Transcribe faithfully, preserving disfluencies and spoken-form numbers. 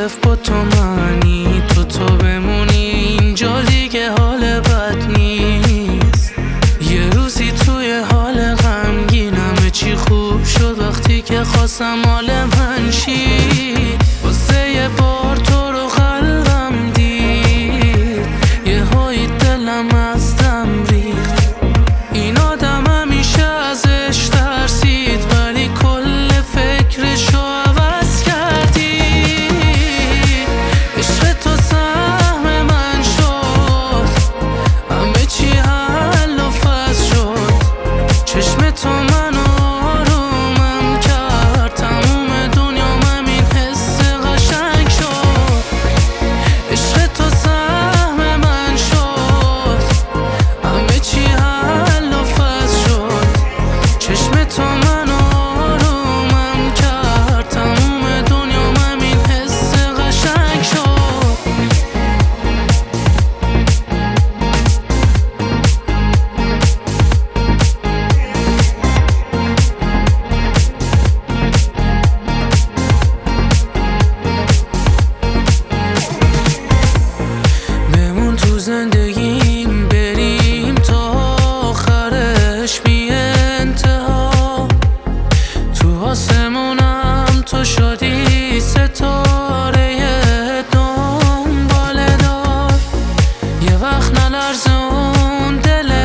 صرف با تو معنی تو تو بمونی اینجا دیگه حال بد نیست. یه روزی توی حال غمگین همه چی خوب شد وقتی که خواستم حال من چی. واسه یه بار تو رو قلبم دید یه هایی دلم از دم ریخت. این آدم همیشه ازش ترسید ولی کل فکرشو عوض کردی. عشق تو سهم من شد همه چی حل و فصل شد. چشم تو منو آرومم کرد تموم دنیام همین حس قشنگ شد. عشق تو سهم من شد همه چی حل و فصل شد. چشم تو منو آرومم کرد تموم دنیام همین حس قشنگ شد. بمون تو زندگیم بریم تا آخرش بی انتها. تو آسمونم تو شدی ستاره دنباله دار. یه وقت نلرزون دل